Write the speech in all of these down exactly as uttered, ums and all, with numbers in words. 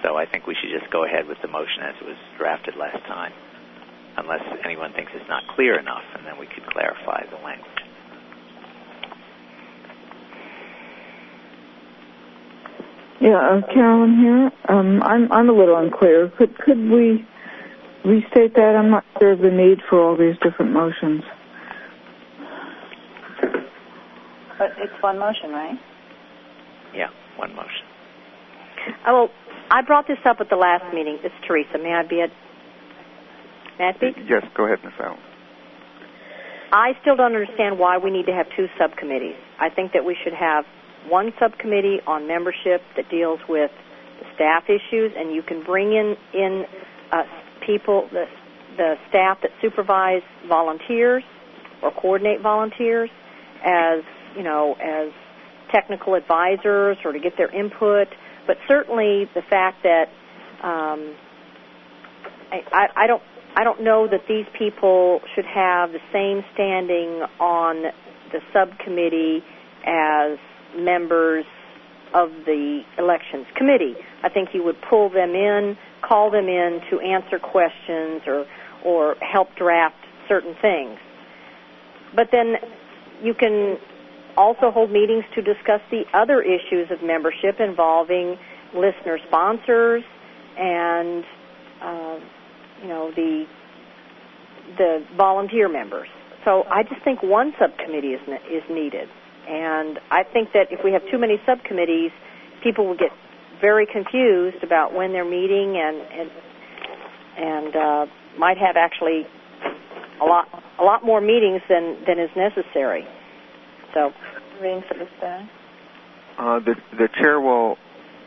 So I think we should just go ahead with the motion as it was drafted last time, unless anyone thinks it's not clear enough, and then we could clarify the language. Yeah, uh, Carolyn here. Um, I'm I'm a little unclear. Could could we restate that? I'm not sure of the need for all these different motions. But it's one motion, right? Yeah, one motion. Oh, well, I brought this up at the last meeting. It's Teresa. May I be it? May I speak? Yes, go ahead, Miz Allen. I still don't understand why we need to have two subcommittees. I think that we should have one subcommittee on membership that deals with the staff issues, and you can bring in in uh, people, the, the staff that supervise volunteers or coordinate volunteers as, you know, as technical advisors or to get their input. But certainly the fact that um, I, I, I don't I don't know that these people should have the same standing on the subcommittee as members of the elections committee. I think you would pull them in, call them in to answer questions or or help draft certain things. But then you can also hold meetings to discuss the other issues of membership involving listener sponsors and uh, you know the the volunteer members. So I just think one subcommittee is ne- is needed. And I think that if we have too many subcommittees, people will get very confused about when they're meeting and and, and uh, might have actually a lot a lot more meetings than, than is necessary. So, reading for this day. Uh, the the chair will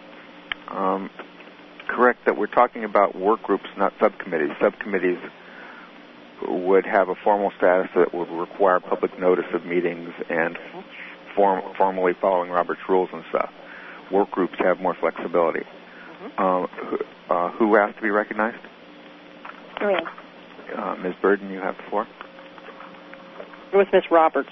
um, correct that we're talking about work groups, not subcommittees. Subcommittees would have a formal status that would require public notice of meetings and form, formally following Robert's rules and stuff. Work groups have more flexibility. Mm-hmm. Uh, who, uh, who asked to be recognized? Me. Uh, Miz Burden, you have the floor. It was Miz Roberts.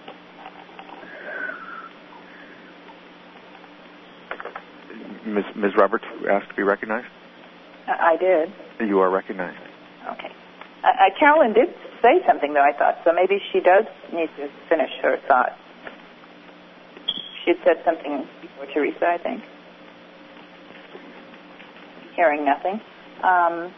Miz Miz Roberts asked to be recognized? I did. You are recognized. Okay. Uh, uh, Carolyn did say something, though, I thought, so maybe she does need to finish her thought. She had said something before Teresa, I think. Hearing nothing. Um,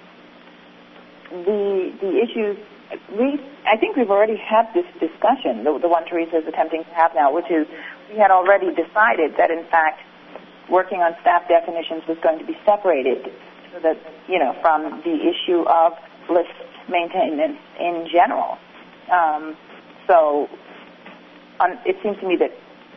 the the issues, we, I think we've already had this discussion, the, the one Teresa is attempting to have now, which is we had already decided that, in fact, working on staff definitions was going to be separated so that, you know, from the issue of list maintenance in general. Um, so on, it seems to me that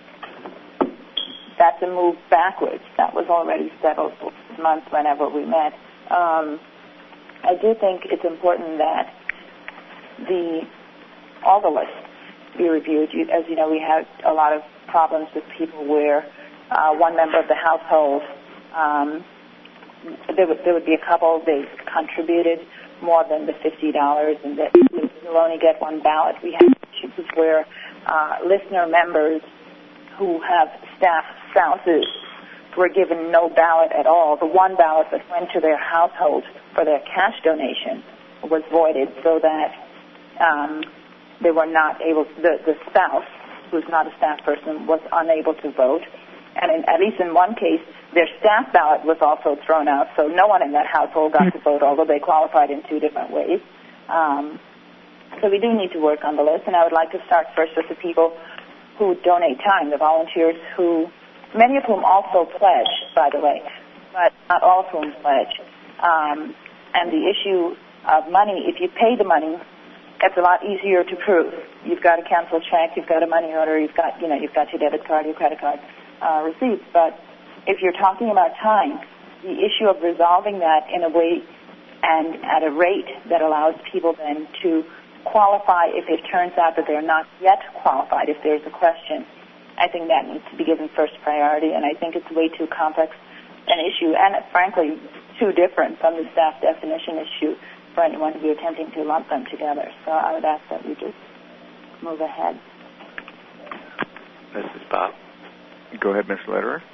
that's a move backwards. That was already settled this month whenever we met. Um, I do think it's important that the all the lists be reviewed. You, as you know, we had a lot of problems with people where uh, one member of the household, um, there, would, there would be a couple, they contributed more than the fifty dollars, and that you'll only get one ballot. We have issues where uh, listener members who have staff spouses were given no ballot at all. The one ballot that went to their household for their cash donation was voided, so that um, they were not able, the, the spouse, who's not a staff person, was unable to vote. And in, at least in one case, their staff ballot was also thrown out, so no one in that household got to vote, although they qualified in two different ways. Um, so we do need to work on the list, and I would like to start first with the people who donate time, the volunteers who, many of whom also pledge, by the way, but not all of whom pledge. Um, and the issue of money, if you pay the money, it's a lot easier to prove. You've got a canceled check, you've got a money order, you've got, you know, you've got your debit card, your credit card uh, receipts. But if you're talking about time, the issue of resolving that in a way and at a rate that allows people then to qualify if it turns out that they're not yet qualified, if there's a question, I think that needs to be given first priority, and I think it's way too complex an issue, and frankly, too different from the staff definition issue for anyone to be attempting to lump them together. So I would ask that we just move ahead. Missus Bob. Go ahead, Mister Lederer.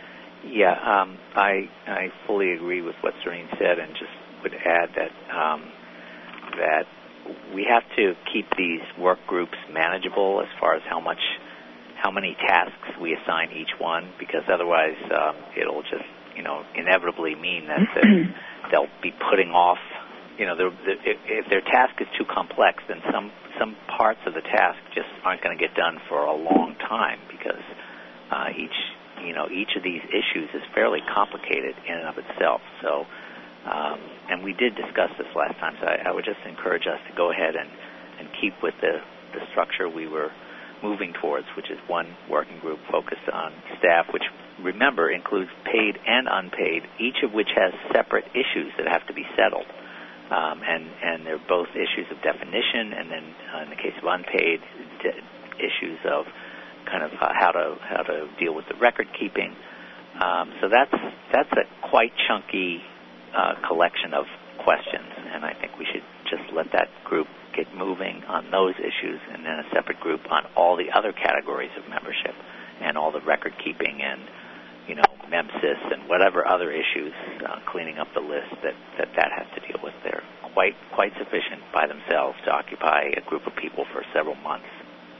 Yeah, um, I I fully agree with what Serene said, and just would add that um, that we have to keep these work groups manageable as far as how much, how many tasks we assign each one, because otherwise um, it'll just, you know, inevitably mean that they'll be putting off, you know, they're, they're, if, if their task is too complex, then some some parts of the task just aren't going to get done for a long time, because uh, each, you know, each of these issues is fairly complicated in and of itself. So. Um, and we did discuss this last time, so I, I would just encourage us to go ahead and, and keep with the, the structure we were moving towards, which is one working group focused on staff, which, remember, includes paid and unpaid, each of which has separate issues that have to be settled. Um, and, and they're both issues of definition, and then uh, in the case of unpaid, de- issues of kind of uh, how to how to deal with the record keeping. Um, so that's that's a quite chunky Uh, collection of questions, and I think we should just let that group get moving on those issues, and then a separate group on all the other categories of membership and all the record keeping and, you know, MEMSIS and whatever other issues, uh, cleaning up the list that, that that has to deal with. They're quite quite sufficient by themselves to occupy a group of people for several months.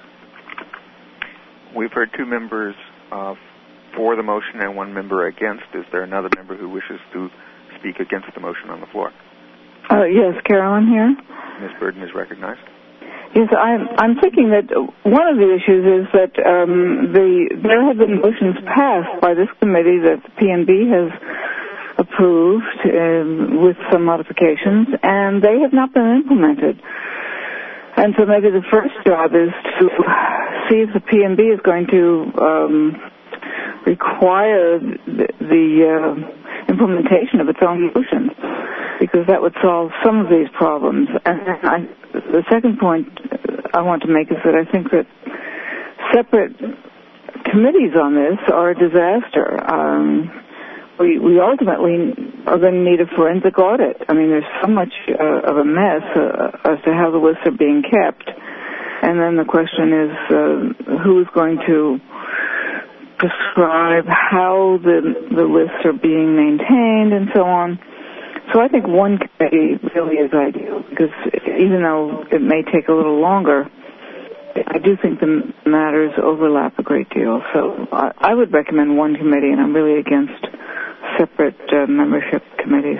We've heard two members uh, for the motion and one member against. Is there another member who wishes to speak against the motion on the floor? Uh, yes, Carolyn here. Miz Burden is recognized. Yes, I'm, I'm thinking that one of the issues is that um, the there have been motions passed by this committee that the P N B has approved um, with some modifications, and they have not been implemented. And so maybe the first job is to see if the P N B is going to um, require the, the uh, implementation of its own motions, because that would solve some of these problems. And I, the second point I want to make is that I think that separate committees on this are a disaster. Um, we, we ultimately are going to need a forensic audit. I mean, there's so much uh, of a mess uh, as to how the lists are being kept. And then the question is uh, who is going to prescribe how the the lists are being maintained and so on. So I think one committee really is ideal, because even though it may take a little longer, I do think the matters overlap a great deal. So I, I would recommend one committee, and I'm really against separate uh, membership committees,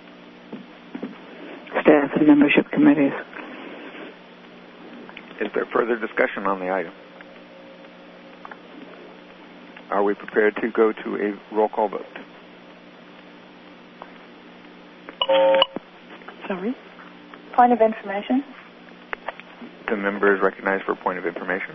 staff and membership committees. Is there further discussion on the item? Are we prepared to go to a roll call vote? Sorry? Point of information? The member is recognized for a point of information.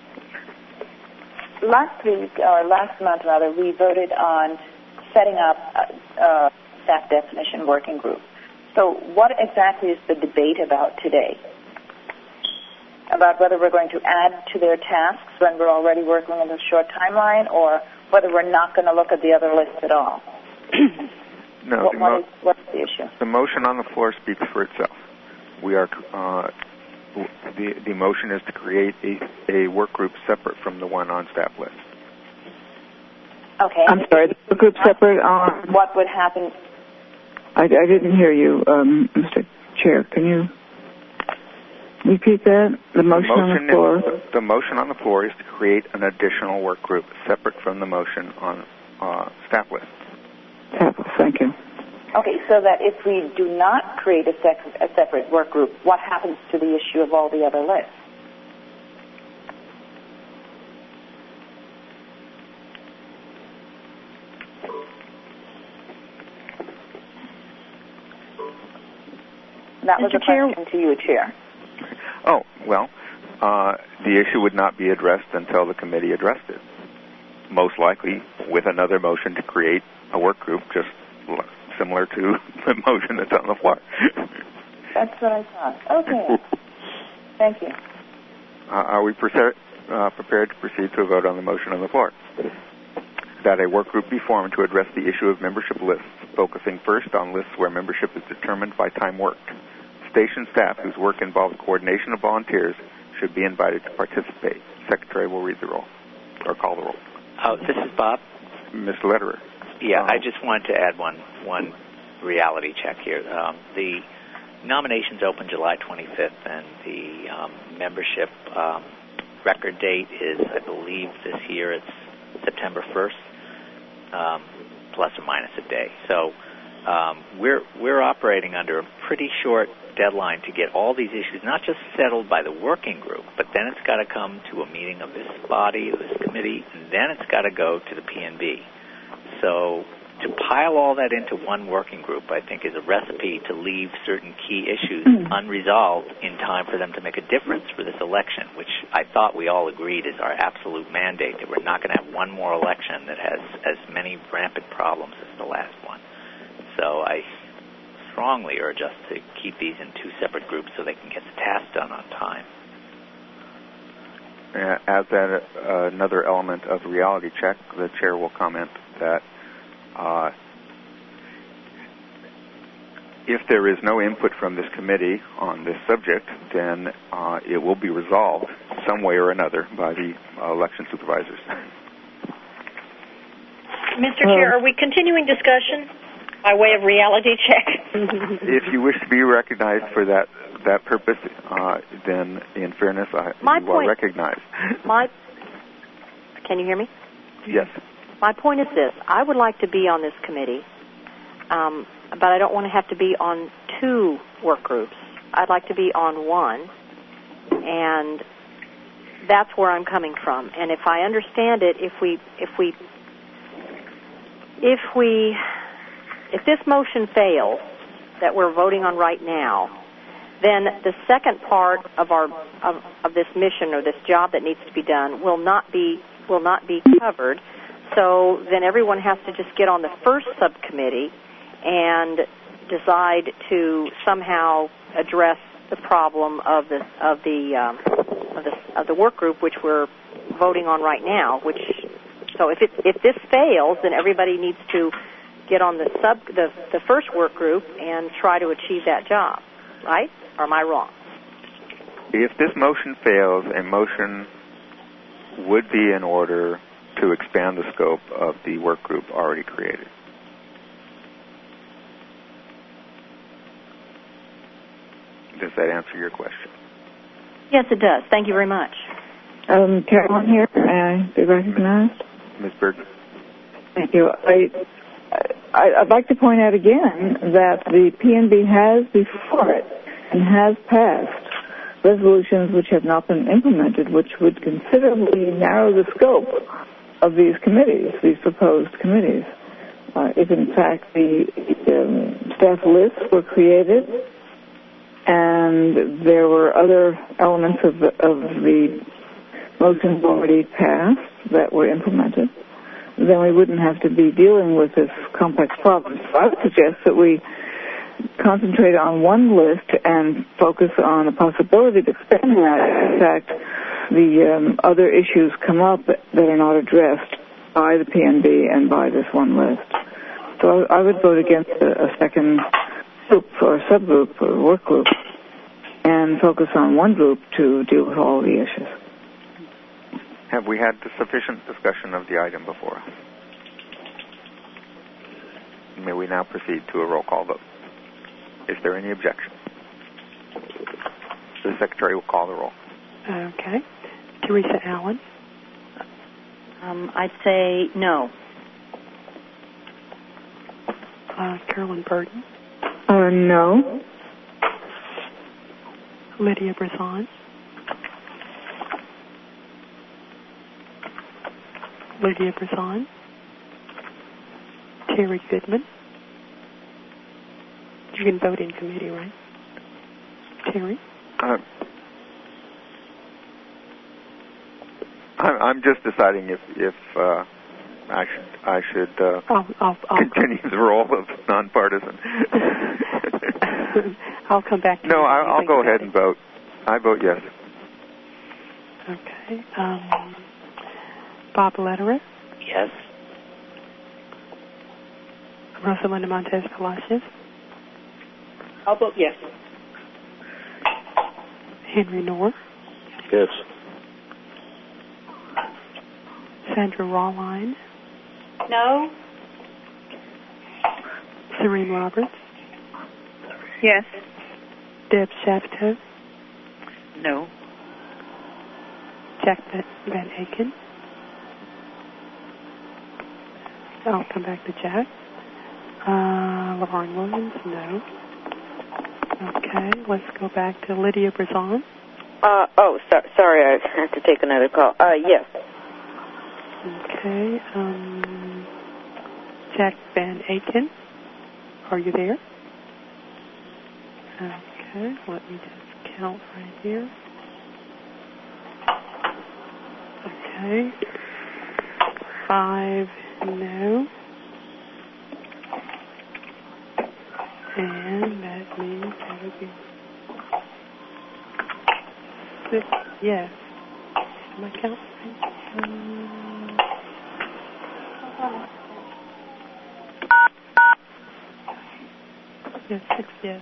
Last week, or last month rather, we voted on setting up a, a staff definition working group. So what exactly is the debate about today? About whether we're going to add to their tasks when we're already working in a short timeline, or whether we're not going to look at the other lists at all? No, what, the what mo- is, what's the issue? The motion on the floor speaks for itself. We are uh, the the motion is to create a, a work group separate from the one on staff list. Okay. I'm sorry, the work group separate on... What would happen? I, I didn't hear you, um, Mister Chair. Can you repeat that? The motion, the motion on the floor? Is, the motion on the floor is to create an additional work group separate from the motion on uh, staff list. Thank you. Okay, so that if we do not create a, sec- a separate work group, what happens to the issue of all the other lists? That was Mister a question to you, Chair. Oh, well, uh, the issue would not be addressed until the committee addressed it. Most likely with another motion to create a work group, just similar to the motion that's on the floor. That's what I thought. Okay. Thank you. Uh, are we prepared, uh, prepared to proceed to a vote on the motion on the floor? That a work group be formed to address the issue of membership lists, focusing first on lists where membership is determined by time worked. Station staff whose work involves coordination of volunteers should be invited to participate. Secretary will read the roll, or call the roll. Oh, this is Bob. Miz Lederer. Yeah, um, I just wanted to add one one reality check here. Um, the nominations open July twenty-fifth, and the um, membership um, record date is, I believe, this year it's September first, um, plus or minus a day. So um, we're we're operating under a pretty short deadline to get all these issues not just settled by the working group, but then it's got to come to a meeting of this body, this committee, and then it's got to go to the P N B. So to pile all that into one working group, I think, is a recipe to leave certain key issues mm. unresolved in time for them to make a difference for this election, which I thought we all agreed is our absolute mandate, that we're not going to have one more election that has as many rampant problems as the last one. So I strongly urge us to keep these in two separate groups so they can get the task done on time. As that, uh, another element of reality check, the chair will comment that uh, if there is no input from this committee on this subject, then uh, it will be resolved some way or another by the uh, election supervisors. Mister Chair, are we continuing discussion by way of reality check? If you wish to be recognized for that that purpose, uh, then in fairness, I, my you point, are recognized. My, can you hear me? Yes. My point is this. I would like to be on this committee, um, but I don't want to have to be on two work groups. I'd like to be on one, and that's where I'm coming from. And if I understand it, if we, if we, if we, if this motion fails that we're voting on right now, then the second part of our of, of this mission or this job that needs to be done will not be will not be covered. So then everyone has to just get on the first subcommittee and decide to somehow address the problem of the of the um, of the of the work group, which we're voting on right now. Which so if it if this fails, then everybody needs to get on the sub the the first work group and try to achieve that job, right? Or am I wrong? If this motion fails, a motion would be in order to expand the scope of the work group already created. Does that answer your question? Yes, it does. Thank you very much. Um, Carolyn here. May I be recognized? Miz Burton. Thank you. I, I, I'd like to point out again that the P N B has before it and has passed resolutions which have not been implemented, which would considerably narrow the scope of these committees, these proposed committees. Uh, if, in fact, the um, staff lists were created and there were other elements of the, of the motions already passed that were implemented, then we wouldn't have to be dealing with this complex problem. So I would suggest that we concentrate on one list and focus on the possibility of expanding that. In fact, the um, other issues come up that are not addressed by the P N B and by this one list. So I, I would vote against a, a second group or subgroup or work group and focus on one group to deal with all the issues. Have we had sufficient discussion of the item before us? May we now proceed to a roll call vote? Is there any objection? The Secretary will call the roll. Okay. Teresa Allen? Um, I'd say no. Uh, Carolyn Burton? Uh, no. Lydia Brisson? Lydia Brisson? Terry Goodman? You can vote in committee, right? Terry? Uh, I'm just deciding if if uh, I should I should uh, I'll, I'll, I'll continue the role of nonpartisan. I'll come back to no, you. I, I'll go ahead it. and vote. I vote yes. Okay. Um, Bob Lederer? Yes. Rosalinda Montez Palacios? I'll vote yes. Henry Knorr? Yes. 'Sandra Rawline? Yes. 'Sandra Rawline? No. Serene Roberts. Yes. Deb Shafto. No. Jack Van Aken. I'll come back to Jack. Uh, Laverne Williams, no. Okay, let's go back to Lydia Brazon. Uh, oh, so, sorry, I have to take another call. Uh, yes. Okay, um, Jack Van Aken, are you there? Okay, let me just count right here. Okay, five, no. And that means that would be six, yes. Am I counting right? Um, yes, six yes.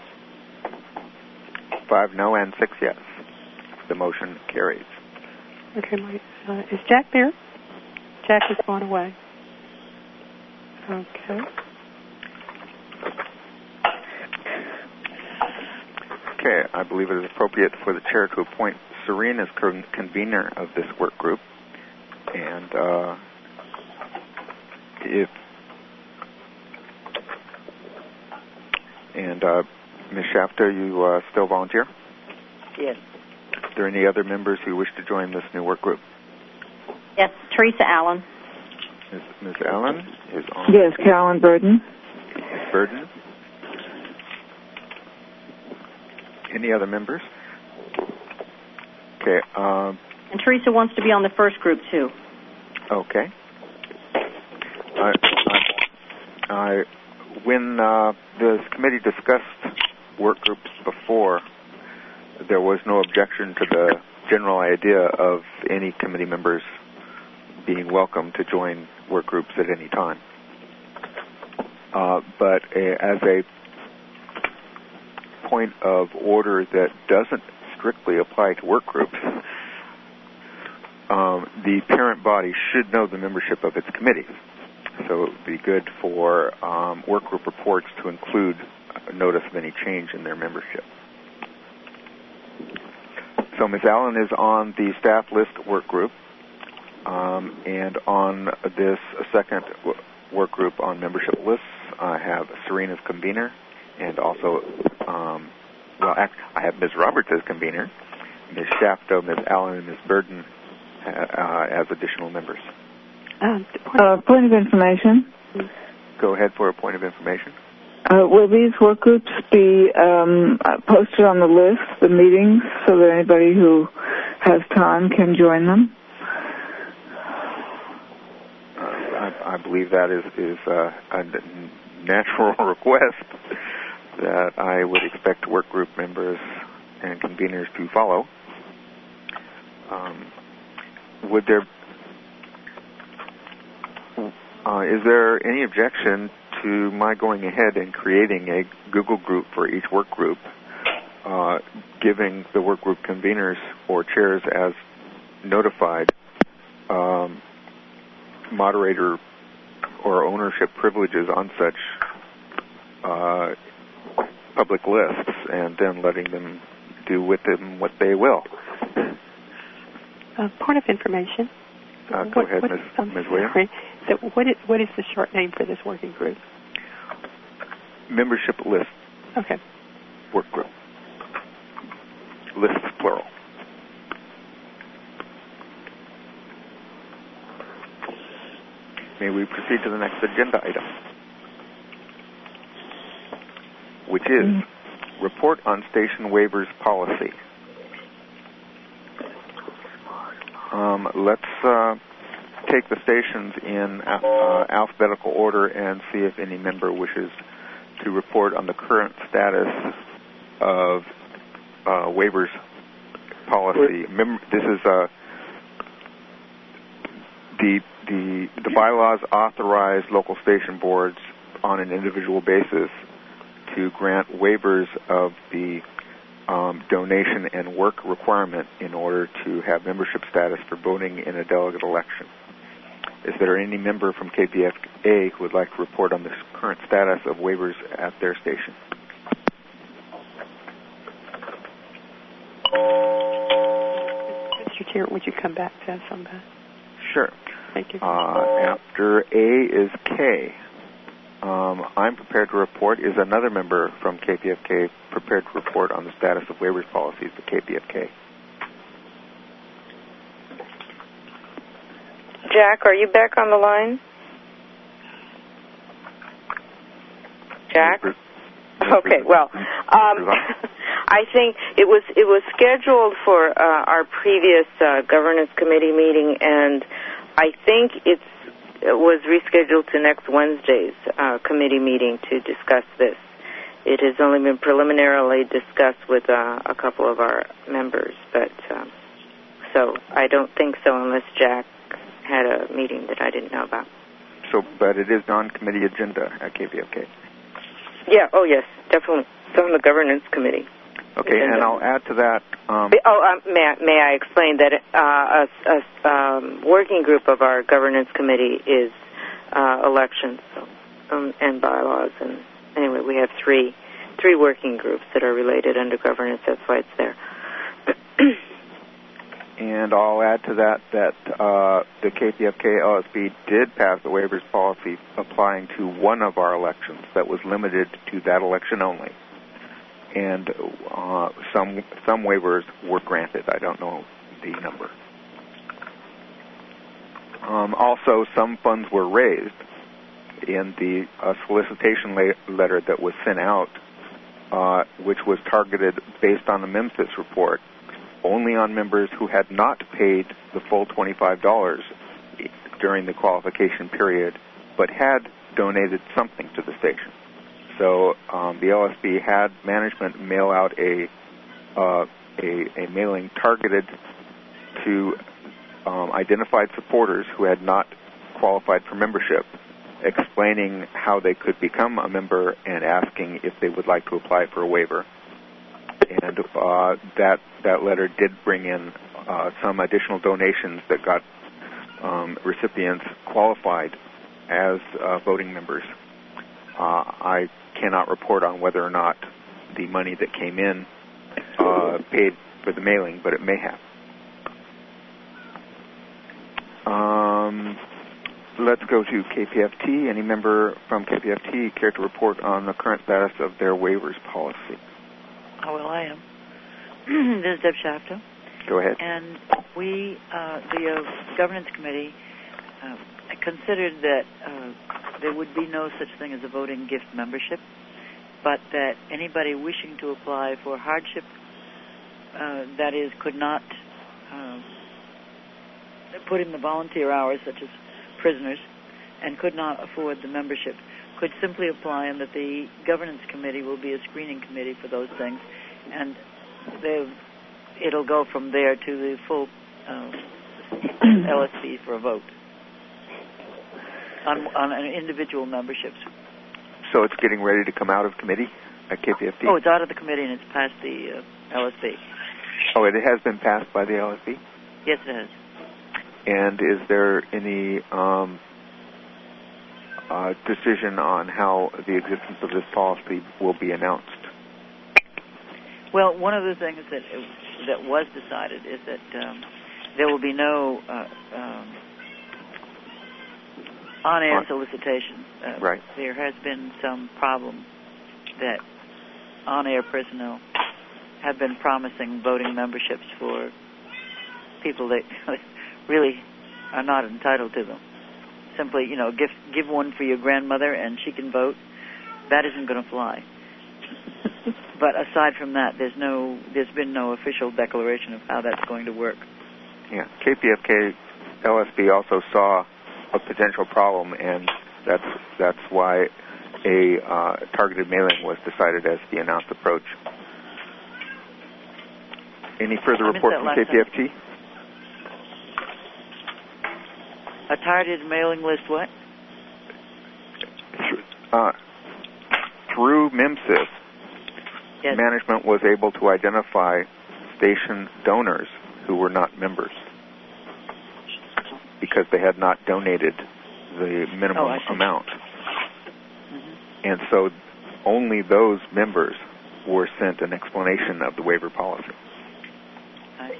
Five no and six yes. The motion carries. Okay, my, uh, is Jack there? Jack has gone away. Okay. Okay, I believe it is appropriate for the chair to appoint Serene as con- convener of this work group. And uh, if and uh, Miz Shafto, you uh, still volunteer? Yes. Are there any other members who wish to join this new work group? Yes, Teresa Allen. Miz Miz Allen is on. Yes, Carolyn Burden. Miz Burden. Any other members? Okay. Um, And Teresa wants to be on the first group, too. okay. I, I, I, when uh, this committee discussed work groups before, there was no objection to the general idea of any committee members being welcome to join work groups at any time. Uh, but uh, as a point of order that doesn't strictly apply to work groups, um, the parent body should know the membership of its committees. So it would be good for um, work group reports to include a notice of any change in their membership. So Miz Allen is on the staff list work group, um, and on this second w- work group on membership lists, I have Serene as convener, and also, um, well, act, I have Miz Roberts as convener, Miz Shafto, Miz Allen, and Miz Burden uh, uh, as additional members. Um, Uh, point of information. Go ahead for a point of information. Uh, will these work groups be um, posted on the list, the meetings, so that anybody who has time can join them? Uh, I, I believe that is, is uh, a natural request that I would expect work group members and conveners to follow. Um, would there uh, is there any objection to my going ahead and creating a Google group for each work group, uh, giving the work group conveners or chairs as notified um, moderator or ownership privileges on such uh, public lists, and then letting them do with them what they will? Uh, point of information. Uh, go what, ahead, what, Miz I'm Miz Williams. sorry. So what is, what is the short name for this working group? Membership list. Okay. Work group. Lists plural. May we proceed to the next agenda item, which is mm-hmm. report on station waivers policy. Um, let's uh, take the stations in uh, alphabetical order and see if any member wishes to report on the current status of uh, waivers policy. Mem- this is uh, the the the bylaws authorize local station boards on an individual basis to grant waivers of the um, donation and work requirement in order to have membership status for voting in a delegate election. Is there any member from K P F A who would like to report on the current status of waivers at their station? Mister Chair, would you come back to us on that? Sure. Thank you. Uh, after A is K. Um, I'm prepared to report. Is another member from K P F K prepared to report on the status of waivers policies for K P F K? Jack, are you back on the line? Jack? Okay, well, um, I think it was it was scheduled for uh, our previous uh, governance committee meeting, and I think it's it was rescheduled to next Wednesday's uh, committee meeting to discuss this. It has only been preliminarily discussed with uh, a couple of our members, but um, so I don't think so unless Jack had a meeting that I didn't know about. So, but it is non-committee agenda at K P F K. Yeah, oh yes, definitely. It's on the governance committee. Okay, agenda. And I'll add to that. Um, oh, um, may, I, may I explain that uh, a, a um, working group of our governance committee is uh, elections um, and bylaws. And anyway, we have three three working groups that are related under governance. That's why it's there. And I'll add to that that uh, the K P F K L S B did pass the waivers policy applying to one of our elections that was limited to that election only. And uh, some some waivers were granted. I don't know the number. Um, also, some funds were raised in the uh, solicitation la- letter that was sent out, uh, which was targeted based on the MIMSIS report, only on members who had not paid the full twenty-five dollars during the qualification period, but had donated something to the station. So um, the L S B had management mail out a uh, a, a mailing targeted to um, identified supporters who had not qualified for membership, explaining how they could become a member and asking if they would like to apply for a waiver. And uh, that that letter did bring in uh, some additional donations that got um, recipients qualified as uh, voting members. Uh, I cannot report on whether or not the money that came in uh, paid for the mailing, but it may have. Um, let's go to K P F T. Any member from K P F T care to report on the current status of their waivers policy? Oh, well, I am. This is Deb Shafto. Go ahead. And we, uh, the uh, governance committee, uh, considered that uh, there would be no such thing as a voting gift membership, but that anybody wishing to apply for hardship, uh, that is, could not uh, put in the volunteer hours, such as prisoners, and could not afford the membership, could simply apply, and that the governance committee will be a screening committee for those things, and it'll go from there to the full uh, L S B for a vote on, on individual memberships. So it's getting ready to come out of committee at K P F T? Oh, it's out of the committee and it's passed the uh, L S B. Oh, it has been passed by the L S B? Yes, it has. And is there any um, uh, decision on how the existence of this policy will be announced? Well, one of the things that that was decided is that um, there will be no uh, um, on-air on. solicitation. Uh, right. There has been some problem that on-air personnel have been promising voting memberships for people that really are not entitled to them. Simply, you know, give give one for your grandmother and she can vote. That isn't going to fly. But aside from that, there's no, there's been no official declaration of how that's going to work. Yeah, K P F K L S B also saw a potential problem, and that's that's why a uh, targeted mailing was decided as the announced approach. Any further reports from K P F T? A targeted mailing list, what? Uh, through MIMSIS, yes. Management was able to identify station donors who were not members. because they had not donated the minimum oh, amount. Mm-hmm. And so only those members were sent an explanation of the waiver policy. Right.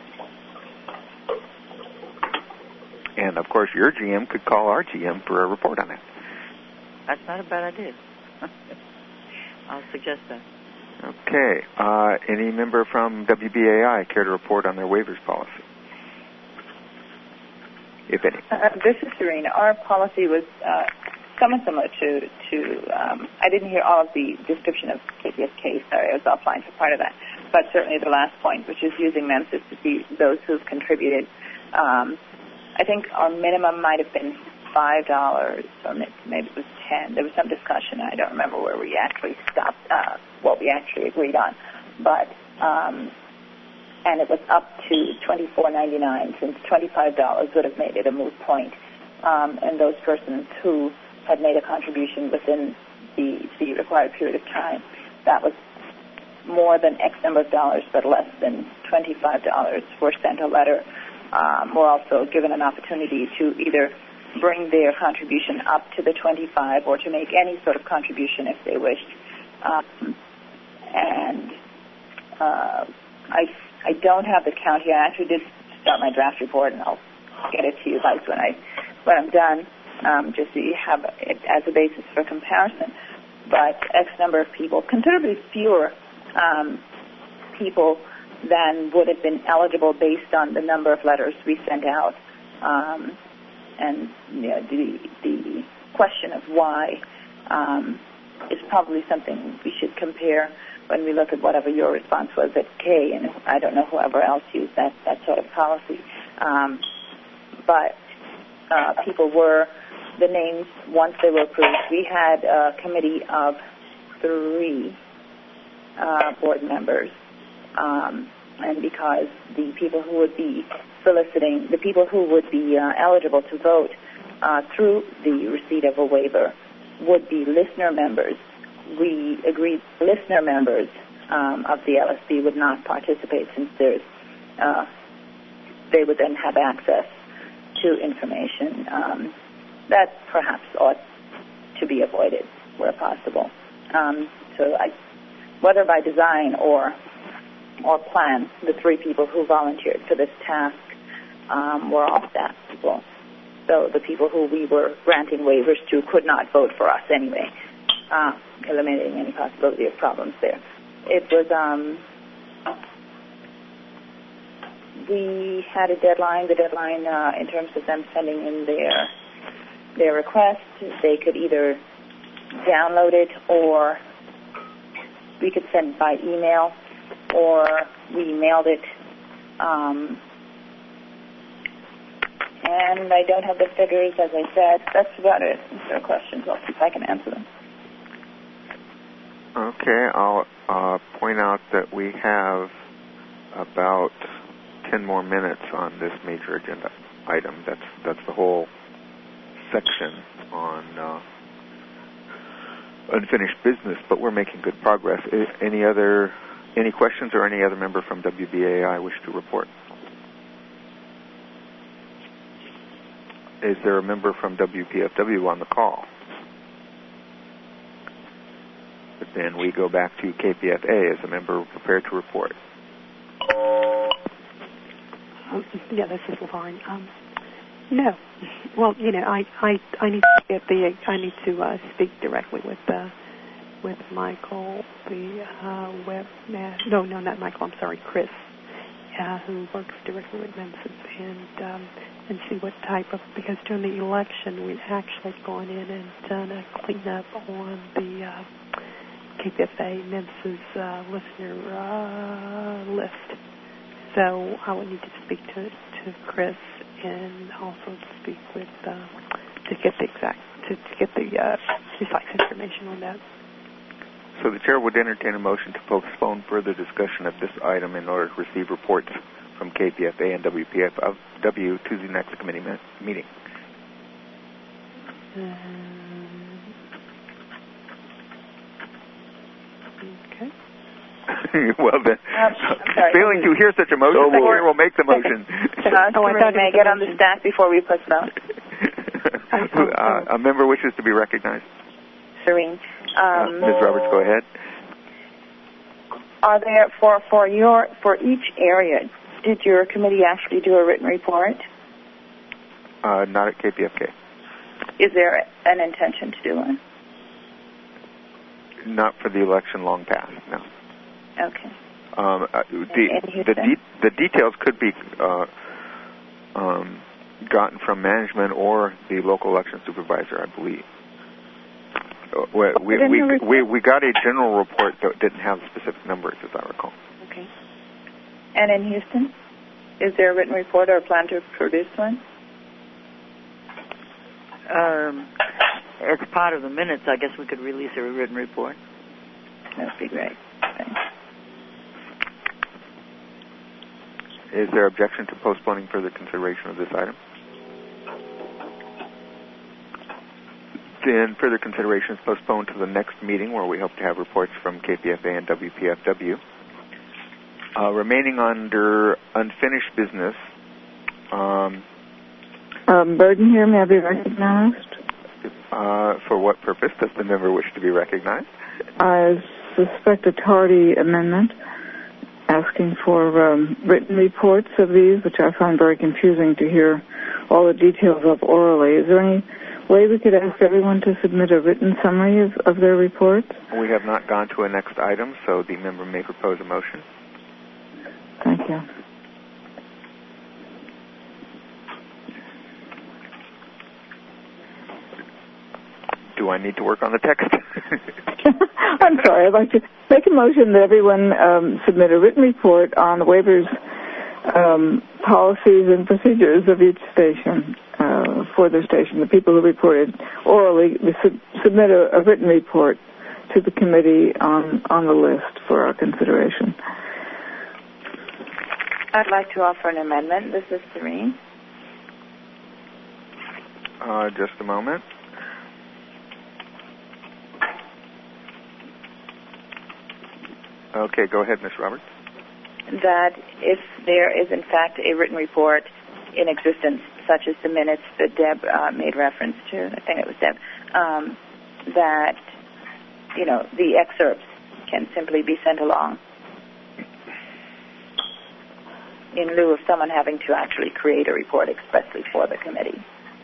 And, of course, your G M could call our G M for a report on that. That's not a bad idea. I'll suggest that. Okay. Uh, any member from W B A I care to report on their waivers policy? If any. Uh, this is Serena. Our policy was uh, somewhat similar to, to um, I didn't hear all of the description of K P S K, sorry, I was offline for part of that, but certainly the last point, which is using MEMSIS to see those who've contributed. Um, I think our minimum might have been five dollars, or maybe it was ten. There was some discussion. I don't remember where we actually stopped, uh, what we actually agreed on. But, um, and it was up to twenty-four ninety-nine, since twenty-five dollars would have made it a moot point. Um, and those persons who had made a contribution within the, the required period of time, that was more than X number of dollars, but less than twenty-five dollars, were sent a letter. Um, were also given an opportunity to either bring their contribution up to the twenty-five or to make any sort of contribution if they wished. Um, and uh, I, I don't have the count here. I actually did start my draft report, and I'll get it to you guys when, I, when I'm done, um, just so you have it as a basis for comparison. But X number of people, considerably fewer um, people than would have been eligible based on the number of letters we sent out. Um, and you know, the, the question of why um, is probably something we should compare when we look at whatever your response was at K, and I don't know whoever else used that, that sort of policy. Um, but uh, people were, the names, once they were approved, we had a committee of three uh, board members. Um, and because the people who would be soliciting, the people who would be uh, eligible to vote uh, through the receipt of a waiver would be listener members. We agreed listener members um, of the L S B would not participate, since there's, uh, they would then have access to information um, that perhaps ought to be avoided where possible. Um, so I, whether by design or or plan, the three people who volunteered for this task um, were all staff people. So the people who we were granting waivers to could not vote for us anyway, uh, eliminating any possibility of problems there. It was, um, we had a deadline, the deadline uh, in terms of them sending in their, their request. They could either download it, or we could send it by email, or we mailed it. Um, and I don't have the figures, as I said. That's about it. If there are questions, I'll see if I can answer them. Okay, I'll uh, point out that we have about ten more minutes on this major agenda item. That's that's the whole section on uh, unfinished business, but we're making good progress. Any other Any questions, or any other member from W B A I wish to report? Is there a member from W P F W on the call? But then we go back to K P F A as a member prepared to report. Um, yeah, this is Lauren. Um, no, well, you know, I, I, I need to get the I need to uh, speak directly with the. with Michael, the uh, web, no, no, not Michael, I'm sorry, Chris, uh, who works directly with MEMSIS, and um, and see what type of, because during the election we'd actually gone in and done a cleanup on the uh, K P F A MEMSIS uh, listener uh, list. So I would need to speak to, to Chris, and also to speak with, uh, to get the exact, to, to get the uh, precise information on that. So the chair would entertain a motion to postpone further discussion of this item in order to receive reports from K P F A and W P F W to the next committee meeting. Um, okay. Well, then, um, failing to hear such a motion, so the chair will make the motion. Uh, oh, I may I get on the staff before we postpone? uh, a member wishes to be recognized. Serene. Um, uh, Miz Roberts, go ahead. Are there, for, for, your, for each area, did your committee actually do a written report? Uh, not at K P F K. Is there an intention to do one? Not for the election long past, no. Okay. Um, uh, the, the, de- the details could be uh, um, gotten from management or the local election supervisor, I believe. Uh, we, we, we, we, we got a general report that didn't have specific numbers, as I recall. Okay. And in Houston, is there a written report or a plan to produce one? Um, as part of the minutes, I guess we could release a written report. That would be great. Thanks. Is there objection to postponing further consideration of this item? Then further consideration is postponed to the next meeting, where we hope to have reports from K P F A and W P F W. Uh, remaining under unfinished business, um, um, Burden here, may I be recognized? Uh, for what purpose does the member wish to be recognized? I suspect a tardy amendment asking for um, written reports of these, which I find very confusing to hear all the details of orally. Is there any way we could ask everyone to submit a written summary of, of their reports? We have not gone to a next item, so the member may propose a motion. Thank you. Do I need to work on the text? I'm sorry. I'd like to make a motion that everyone um, submit a written report on the waivers, um, policies, and procedures of each station uh, for their station. The people who reported orally sub- submit a, a written report to the committee on, on the list for our consideration. I'd like to offer an amendment. This is Serene. Uh, just a moment. Okay, go ahead, Miz Roberts. That if there is, in fact, a written report in existence, such as the minutes that Deb uh, made reference to, I think it was Deb, um, that, you know, the excerpts can simply be sent along in lieu of someone having to actually create a report expressly for the committee.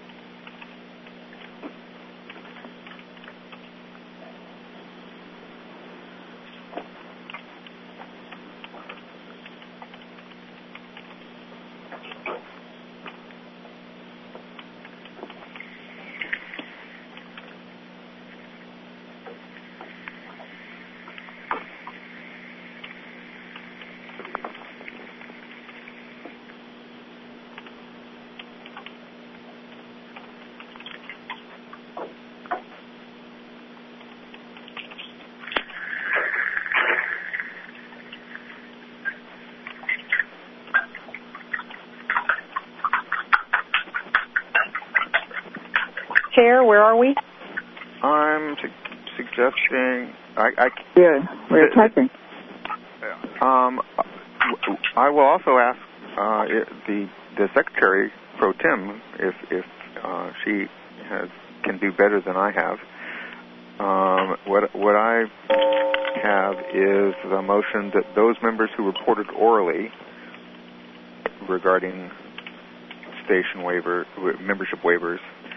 Chair, where are we? I'm su- suggesting... I, I, yeah, we're uh, typing. Um, I will also ask uh, the the Secretary Pro Tem if if uh, she has can do better than I have. Um, what what I have is the motion that those members who reported orally regarding station waiver membership waivers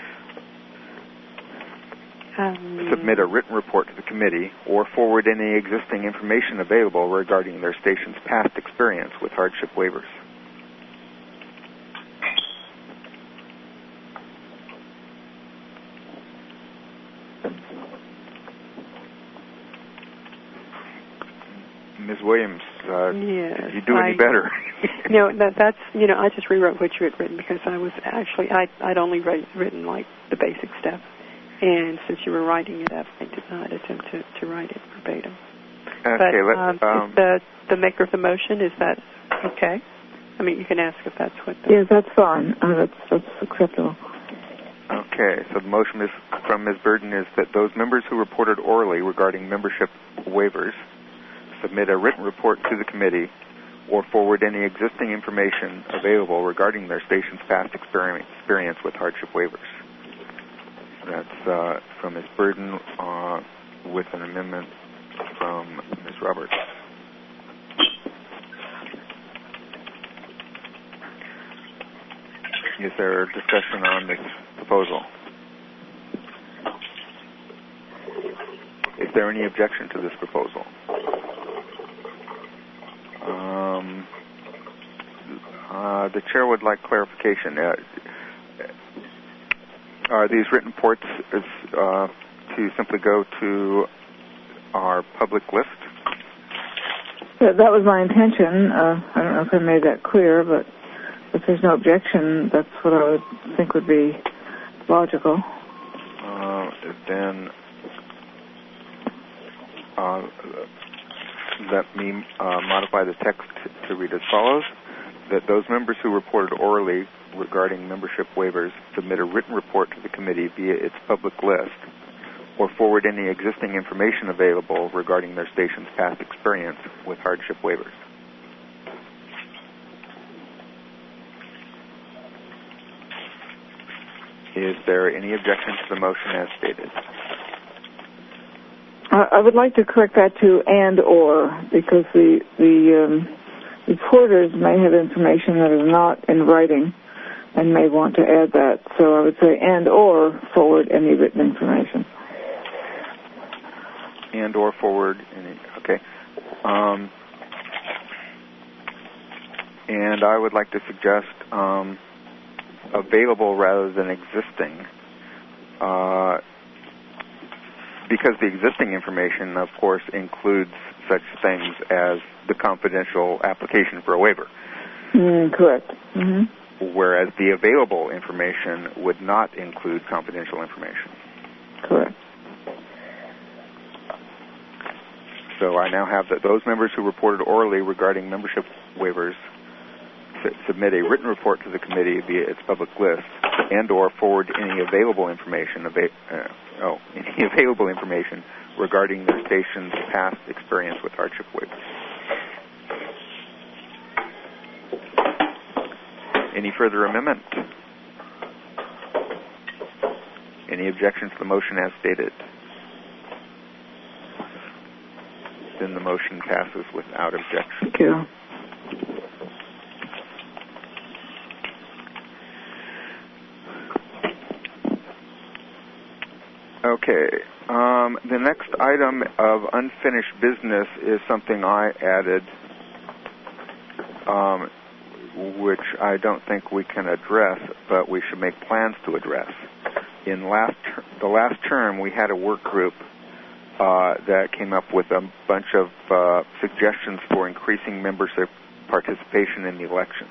Um, submit a written report to the committee or forward any existing information available regarding their station's past experience with hardship waivers. Miz Williams, uh, yes, did you do I, any better? no, that, that's, you know, I just rewrote what you had written because I was actually, I, I'd only write, written like the basic stuff. And since you were writing it up, I did not attempt to, to write it verbatim. Okay, but let, um, um, the the maker of the motion, is that okay? I mean, you can ask if that's what. The yeah, that's fine. Uh, that's that's acceptable. Okay, so the motion is from Miz Burden is that those members who reported orally regarding membership waivers submit a written report to the committee or forward any existing information available regarding their station's past experience with hardship waivers. That's uh, from Miz Burden uh, with an amendment from Miz Roberts. Is there discussion on this proposal? Is there any objection to this proposal? Um, uh, the chair would like clarification. Uh, are these written reports uh, to simply go to our public list? That, that was my intention. Uh, I don't know if I made that clear, but if there's no objection, that's what I would think would be logical. Uh, then uh, let me uh, modify the text to read as follows: that those members who reported orally regarding membership waivers submit a written report to the committee via its public list or forward any existing information available regarding their station's past experience with hardship waivers. Is there any objection to the motion as stated? I would like to correct that to and or, because the the um, reporters may have information that is not in writing and may want to add that. So I would say and or forward any written information. And or forward any, okay. Um, and I would like to suggest um, available rather than existing. Uh, Because the existing information, of course, includes such things as the confidential application for a waiver. Mm, correct. Mm-hmm. Whereas the available information would not include confidential information. Correct. So I now have that those members who reported orally regarding membership waivers su- submit a written report to the committee via its public list and or forward any available information ava- uh, oh, any available information regarding their station's past experience with hardship waivers. Any further amendment? Any objection to the motion as stated? Then the motion passes without objection. Thank you. Okay. Um, the next item of unfinished business is something I added, um, which I don't think we can address, but we should make plans to address. In last ter- the last term, we had a work group uh, that came up with a bunch of uh, suggestions for increasing membership participation in the elections.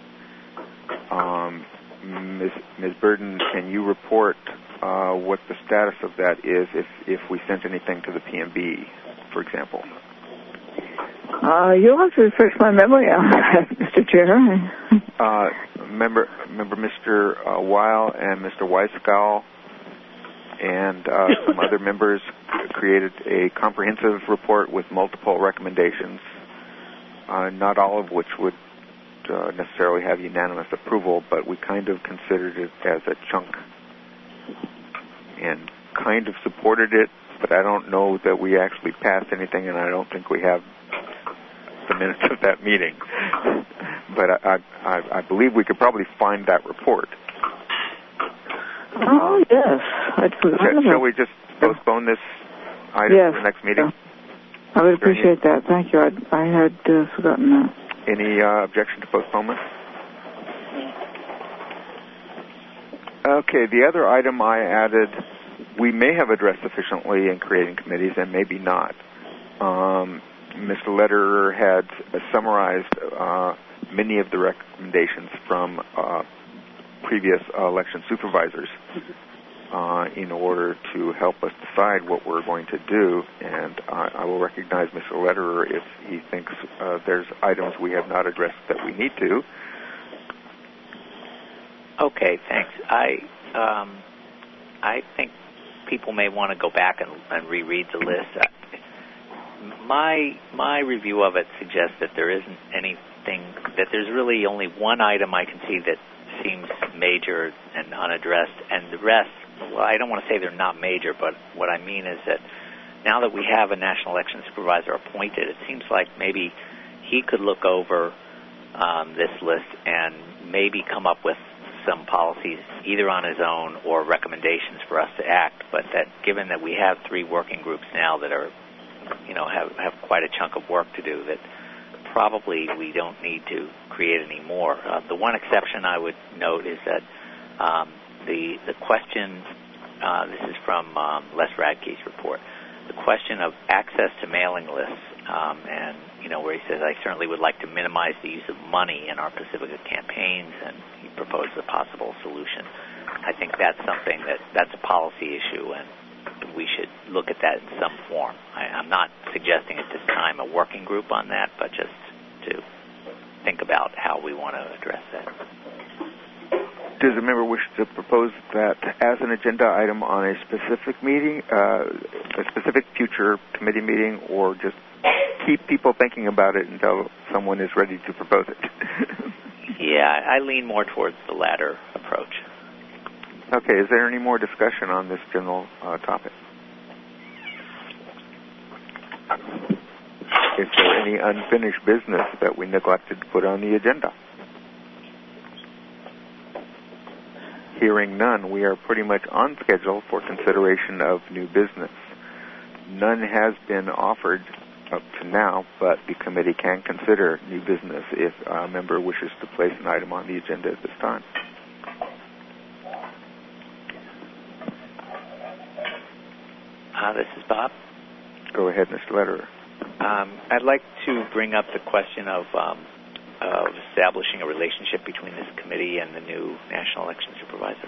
Um, Miz Miz Burden, can you report uh, what the status of that is if, if we sent anything to the P M B, for example? Uh, you'll have to refresh my memory on that, Mister Chair. uh, remember, remember Mister Uh, Weil and Mister Weisgall and uh, some other members created a comprehensive report with multiple recommendations, uh, not all of which would uh, necessarily have unanimous approval, but we kind of considered it as a chunk and kind of supported it, but I don't know that we actually passed anything, and I don't think we have the minutes of that meeting. But I, I, I believe we could probably find that report. Oh, yes. I'd Shall, shall we just postpone this item yes. to the next meeting? I would appreciate that. Thank you. I'd, I had uh, forgotten that. Any uh, objection to postponement? Okay, the other item I added, we may have addressed sufficiently in creating committees and maybe not. Um, Mister Lederer had uh, summarized uh, many of the recommendations from uh, previous uh, election supervisors uh, in order to help us decide what we're going to do, and uh, I will recognize Mister Lederer if he thinks uh, there's items we have not addressed that we need to. Okay, thanks. I um, I think people may want to go back and, and reread the list. my my review of it suggests that there isn't anything, that there's really only one item I can see that seems major and unaddressed, and the rest, well, I don't want to say they're not major, but what I mean is that now that we have a National Election Supervisor appointed, it seems like maybe he could look over um, this list and maybe come up with some policies either on his own or recommendations for us to act, but that given that we have three working groups now that are, you know, have, have quite a chunk of work to do, that probably we don't need to create any more. Uh, the one exception I would note is that um, the the question, uh, this is from um, Les Radke's report, the question of access to mailing lists, um, and, you know, where he says, I certainly would like to minimize the use of money in our Pacifica campaigns, and he proposed a possible solution. I think that's something that, that's a policy issue, and we should look at that in some form. I, I'm not suggesting at this time a working group on that, but just to think about how we want to address that. Does a member wish to propose that as an agenda item on a specific meeting, uh, a specific future committee meeting, or just keep people thinking about it until someone is ready to propose it? Yeah, I lean more towards the latter approach. Okay, is there any more discussion on this general uh, topic? Is there any unfinished business that we neglected to put on the agenda? Hearing none, we are pretty much on schedule for consideration of new business. None has been offered up to now, but the committee can consider new business if a member wishes to place an item on the agenda at this time. Uh, this is Bob. Go ahead, Mister Lederer. Um, I'd like to bring up the question of, um, of establishing a relationship between this committee and the new National Election Supervisor.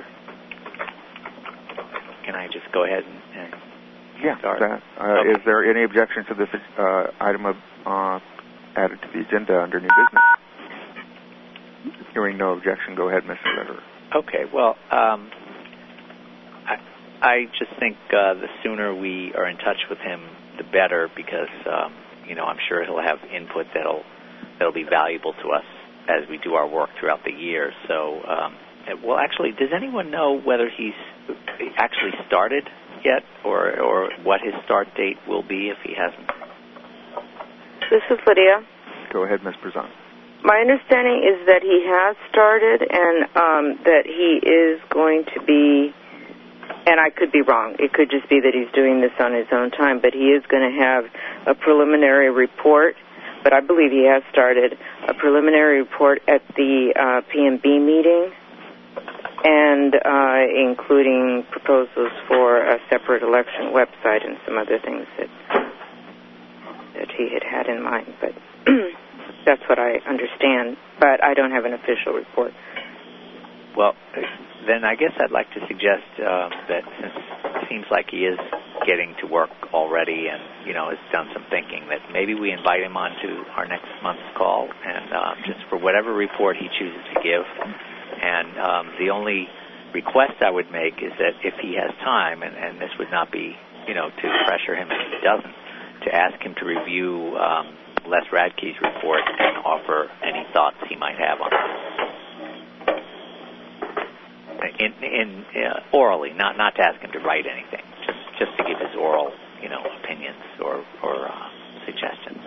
Can I just go ahead and, and yeah, start? That, uh, okay. Is there any objection to this uh, item of, uh, added to the agenda under new business? Hearing no objection, go ahead, Mister Lederer. Okay, well, um, I, I just think uh, the sooner we are in touch with him, the better, because um, you know, I'm sure he'll have input that'll that'll be valuable to us as we do our work throughout the year. So, um, well, actually, does anyone know whether he's actually started yet, or or what his start date will be if he hasn't? This is Lydia. Go ahead, Miz Berzon. My understanding is that he has started, and um, that he is going to be. And I could be wrong. It could just be that he's doing this on his own time, but he is going to have a preliminary report. But I believe he has started a preliminary report at the uh, P M B meeting, and uh, including proposals for a separate election website and some other things that that he had had in mind. But that's what I understand. But I don't have an official report. Well, then I guess I'd like to suggest uh, that since it seems like he is getting to work already and, you know, has done some thinking, that maybe we invite him on to our next month's call and uh, just for whatever report he chooses to give. And um, the only request I would make is that if he has time, and, and this would not be, you know, to pressure him if he doesn't, to ask him to review um, Les Radke's report and offer any thoughts he might have on it. In, in uh, orally, not not to ask him to write anything, just just to give his oral, you know, opinions or or uh, suggestions.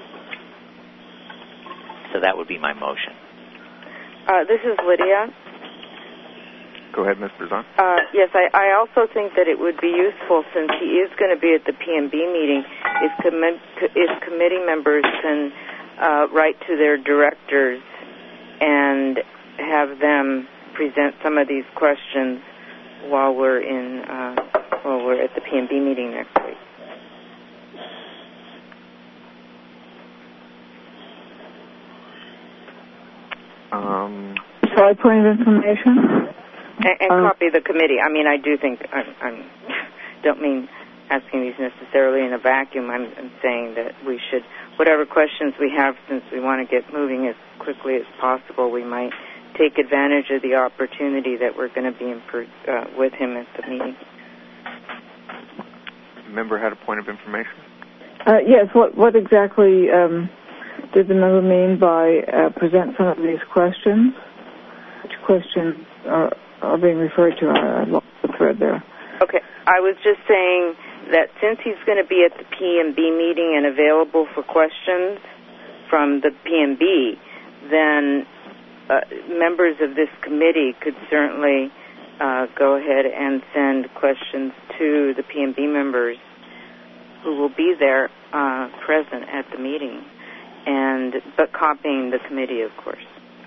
So that would be my motion. Uh, this is Lydia. Go ahead, Miz Berzon. Uh, yes, I, I also think that it would be useful, since he is going to be at the P M B meeting, if, com- if committee members can uh, write to their directors and have them present some of these questions while we're in uh, while we're at the P M B meeting next week. Um, Shall I point of information? And, and um, copy the committee. I mean, I do think I'm, I'm don't mean asking these necessarily in a vacuum. I'm, I'm saying that we should, whatever questions we have, since we want to get moving as quickly as possible, we might take advantage of the opportunity that we're going to be in per, uh, with him at the meeting. Member had a point of information? Uh, yes, what, what exactly um, did the member mean by uh, present some of these questions? Which questions are, are being referred to? I, I lost the thread there. Okay, I was just saying that since he's going to be at the P M B meeting and available for questions from the P M B, then uh, members of this committee could certainly uh, go ahead and send questions to the P M B members who will be there uh, present at the meeting, and but copying the committee, of course.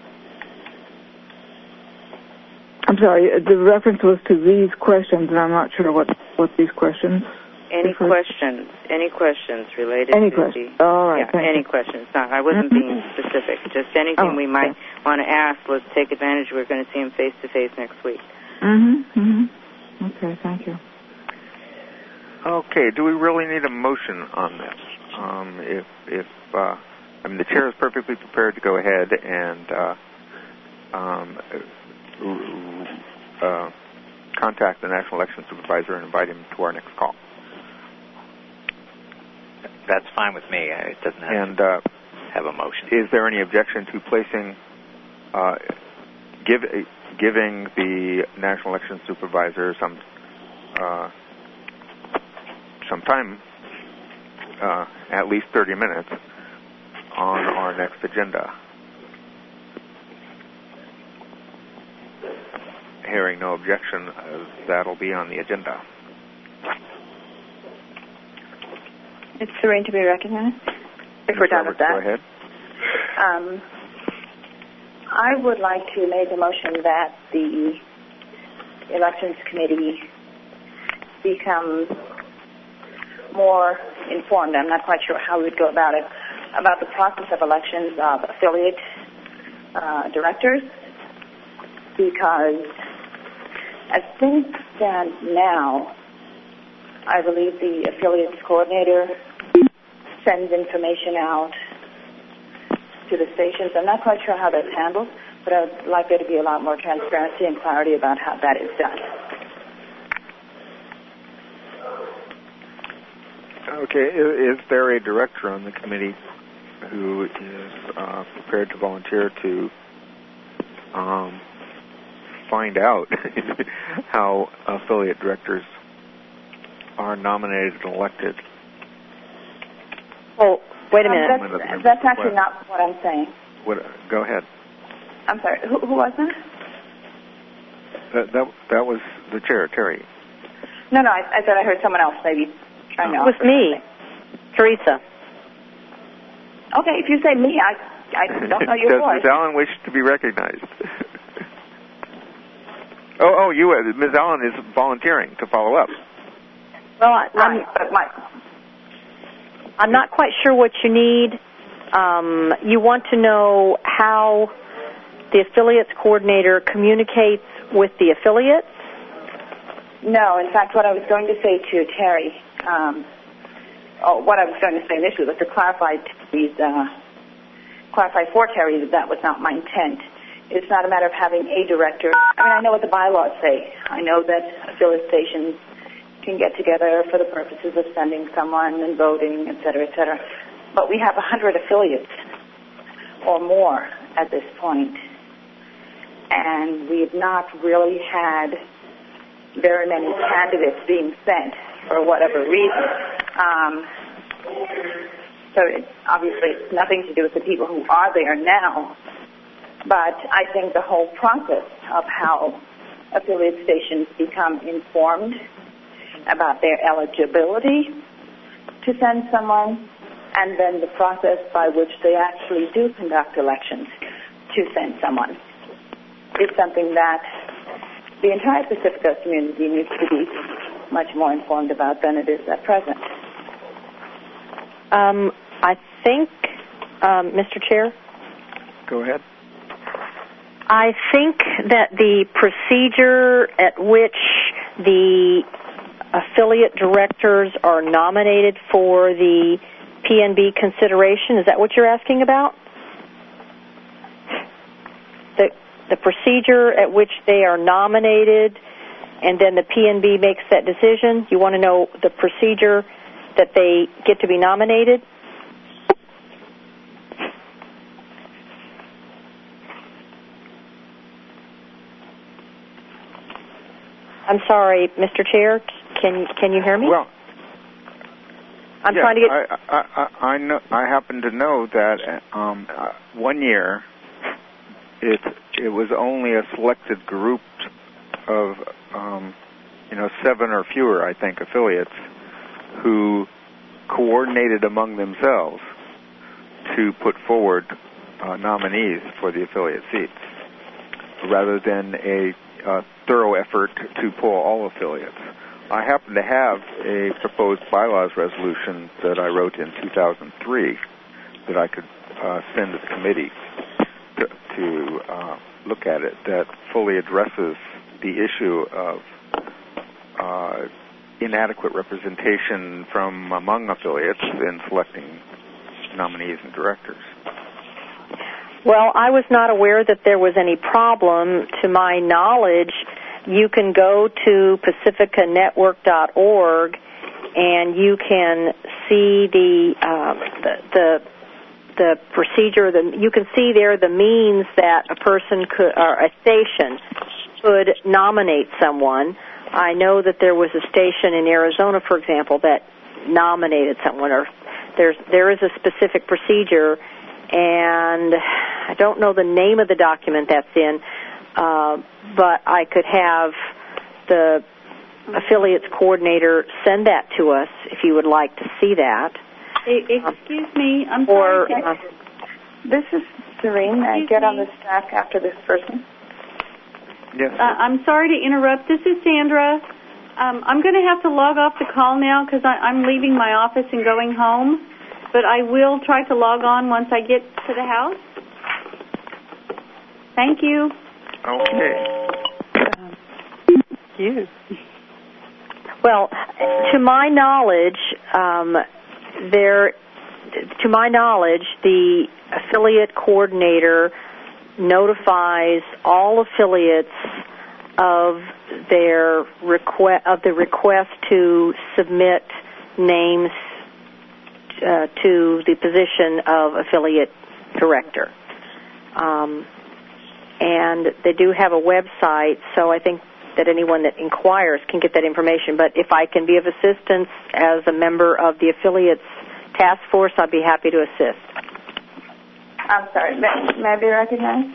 I'm sorry, the reference was to these questions, and I'm not sure what, what these questions. Any refer- questions? Any questions related any to questions. the? All right. Yeah, any you. questions. No, I wasn't mm-hmm. being specific. Just anything oh, we might okay. want to ask. Let's take advantage. We're going to see him face to face next week. Mm-hmm. Mm-hmm. Okay. Thank you. Okay. Do we really need a motion on this? Um, if if uh, I mean the chair is perfectly prepared to go ahead and uh, um, uh, contact the National Election Supervisor and invite him to our next call. That's fine with me. It doesn't have and, to uh, have a motion. Is there any objection to placing, uh, give, giving the National Election Supervisor some uh, some time, uh, at least thirty minutes, on our next agenda? Hearing no objection, uh, that'll be on the agenda. It's Serene to be recognized. If we're done with that. Go ahead. Um, I would like to make a motion that the Elections Committee become more informed. I'm not quite sure how we'd go about it, about the process of elections of affiliate uh, directors, because as things stand now, I believe the affiliates coordinator sends information out to the stations. I'm not quite sure how that's handled, but I would like there to be a lot more transparency and clarity about how that is done. Okay. Is, is there a director on the committee who is uh, prepared to volunteer to um, find out how affiliate directors are nominated and elected? Oh, wait a um, minute. That's, that's actually not what I'm saying. What, go ahead. I'm sorry. Who, who was that? That, that that was the chair, Terry. No, no. I, I thought I heard someone else maybe trying to. It was me, Teresa. Okay, if you say me, I I don't know your Does voice. Miz Allen wish to be recognized? oh, oh, you, uh, Miz Allen is volunteering to follow up. Well, I, right, I'm, but my, I'm not quite sure what you need. Um, you want to know how the affiliates coordinator communicates with the affiliates? No, in fact, what I was going to say to Terry, um, oh, what I was going to say initially was to clarify Terry's, uh, clarify for Terry that that was not my intent. It's not a matter of having a director. I mean, I know what the bylaws say. I know that affiliate stations can get together for the purposes of sending someone and voting, et cetera, et cetera. But we have one hundred affiliates or more at this point. And we have not really had very many candidates being sent for whatever reason. Um, so it, obviously it's nothing to do with the people who are there now. But I think the whole process of how affiliate stations become informed about their eligibility to send someone, and then the process by which they actually do conduct elections to send someone, is something that the entire Pacific Coast community needs to be much more informed about than it is at present. Um, I think, um, Mister Chair? Go ahead. I think that the procedure at which the affiliate directors are nominated for the P N B consideration, is that what you're asking about? The the procedure at which they are nominated and then the P N B makes that decision? You want to know the procedure that they get to be nominated? I'm sorry, Mister Chair. Can can you hear me? Well, I'm yeah, trying to get. I, I, I, I know. I happen to know that um, uh, one year it it was only a selected group of um, you know seven or fewer, I think, affiliates who coordinated among themselves to put forward uh, nominees for the affiliate seats, rather than a uh, thorough effort to pull all affiliates. I happen to have a proposed bylaws resolution that I wrote in two thousand three that I could uh, send to the committee to, to uh, look at it, that fully addresses the issue of uh, inadequate representation from among affiliates in selecting nominees and directors. Well, I was not aware that there was any problem. To my knowledge, you can go to pacifica network dot org and you can see the um, the, the the procedure. The, you can see there the means that a person could, or a station could nominate someone. I know that there was a station in Arizona, for example, that nominated someone. Or there's there is a specific procedure. And I don't know the name of the document that's in, uh, but I could have the affiliates coordinator send that to us if you would like to see that. Excuse me, I'm or, sorry. Uh, this is Serene. I get on the staff after this person. Yes. Uh, I'm sorry to interrupt. This is Sandra. Um, I'm going to have to log off the call now because I'm leaving my office and going home. But I will try to log on once I get to the house. Thank you. Okay. Um, you. Well, to my knowledge, um, there, to my knowledge, the affiliate coordinator notifies all affiliates of their request of the request to submit names Uh, to the position of affiliate director. Um, and they do have a website, so I think that anyone that inquires can get that information. But if I can be of assistance as a member of the affiliates task force, I'd be happy to assist. I'm sorry, may, may I be recognized?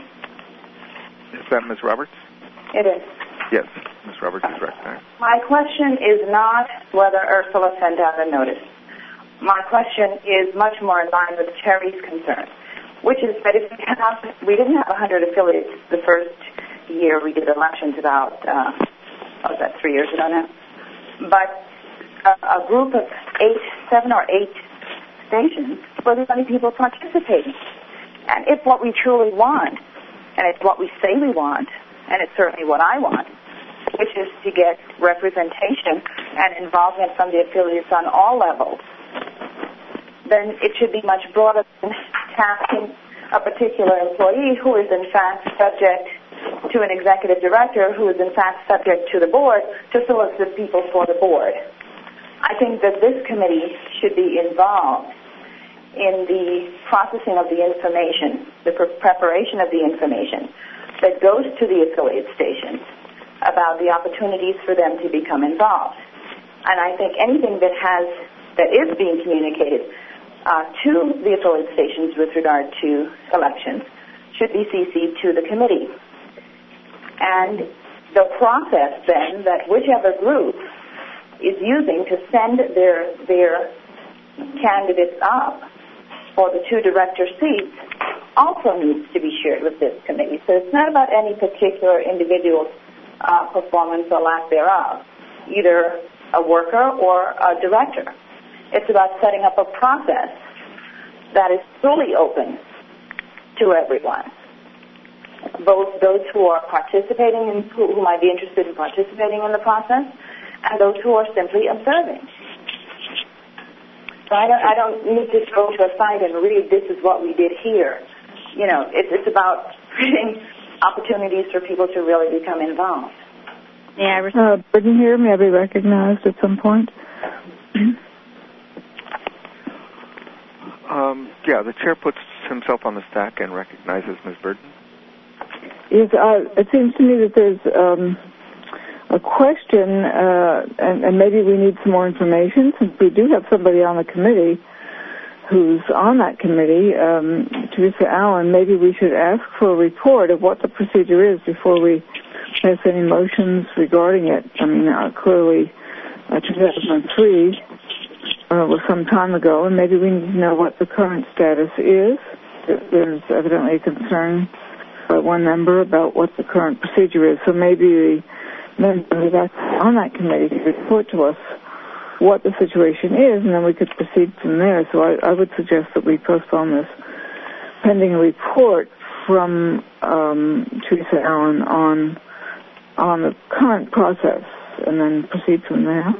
Is that Miz Roberts? It is. Yes, Miz Roberts is recognized. My question is not whether Ursula sent out a notice. My question is much more in line with Terry's concern, which is that if we, have, we didn't have one hundred affiliates the first year we did elections about, uh, what was that, three years ago now? But a, a group of eight, seven or eight stations were the only people participating. And if what we truly want, and it's what we say we want, and it's certainly what I want, which is to get representation and involvement from the affiliates on all levels, then it should be much broader than tasking a particular employee who is in fact subject to an executive director who is in fact subject to the board to solicit people for the board. I think that this committee should be involved in the processing of the information, the pre- preparation of the information that goes to the affiliate stations about the opportunities for them to become involved. And I think anything that has that is being communicated Uh, to the affiliate stations with regard to elections should be C C'd to the committee. And the process then that whichever group is using to send their their candidates up for the two director seats also needs to be shared with this committee. So it's not about any particular individual's uh, performance or lack thereof, either a worker or a director. It's about setting up a process that is fully open to everyone, both those who are participating in, who, who might be interested in participating in the process, and those who are simply observing. So I don't, I don't need to go to a site and read, this is what we did here. You know, it, it's about creating opportunities for people to really become involved. Yeah, uh, Brittany here, may I be recognized at some point? Um, yeah, the chair puts himself on the stack and recognizes Miz Burton. Yes, uh, it seems to me that there's um, a question, uh, and, and maybe we need some more information, since we do have somebody on the committee who's on that committee, um, Teresa Allen. Maybe we should ask for a report of what the procedure is before we pass any motions regarding it. I mean, uh, clearly, uh, two thousand three uh, was some time ago, and maybe we need to know what the current status is. There's evidently a concern by one member about what the current procedure is. So maybe the member that's on that committee could report to us what the situation is, and then we could proceed from there. So I, I would suggest that we postpone this pending a report from um, Teresa Allen on on the current process, and then proceed from there.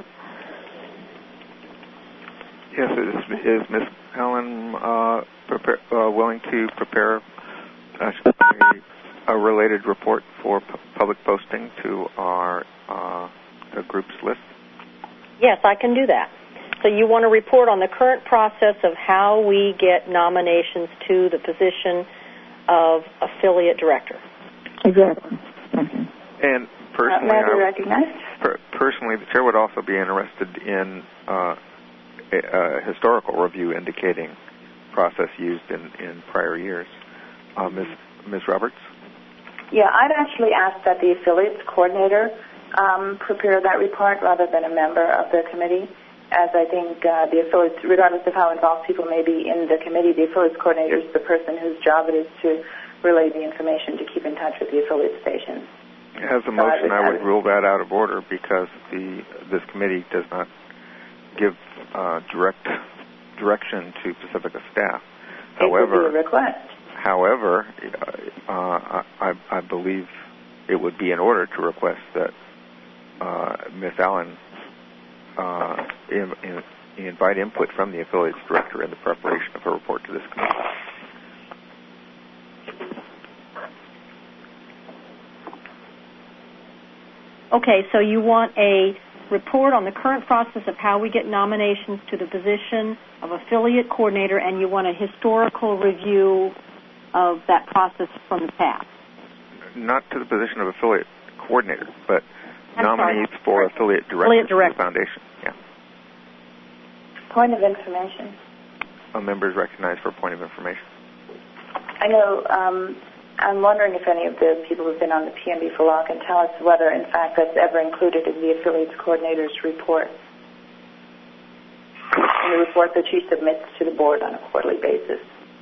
Yes, is, is Miz Allen uh, prepare, uh, willing to prepare uh, a, a related report for pu- public posting to our uh, the group's list? Yes, I can do that. So you want to report on the current process of how we get nominations to the position of affiliate director. Exactly. And personally, uh, may I be I, recognized? Per, personally, the chair would also be interested in uh, a, a historical review indicating process used in, in prior years. Uh, Miz Miz Roberts? Yeah, I'd actually ask that the affiliates coordinator um, prepare that report rather than a member of the committee, as I think uh, the affiliates, regardless of how involved people may be in the committee, the affiliates coordinator is the person whose job it is to relay the information to keep in touch with the affiliate stations. As a motion, so I, would, I would rule that out of order because the this committee does not give uh, direct direction to Pacifica staff. It However, would be a request. However, uh, I, I believe it would be in order to request that uh, Miz Allen uh, in, in, invite input from the affiliates director in the preparation of her report to this committee. Okay, so you want a report on the current process of how we get nominations to the position of affiliate coordinator, and you want a historical review of that process from the past. Not to the position of affiliate coordinator, but I'm nominees sorry. for affiliate director affiliate for director. the foundation. Yeah. Point of information. A member is recognized for a point of information. I know, um, I'm wondering if any of the people who've been on the P N B for law can tell us whether, in fact, that's ever included in the affiliates coordinator's report, in the report that she submits to the board on a quarterly basis.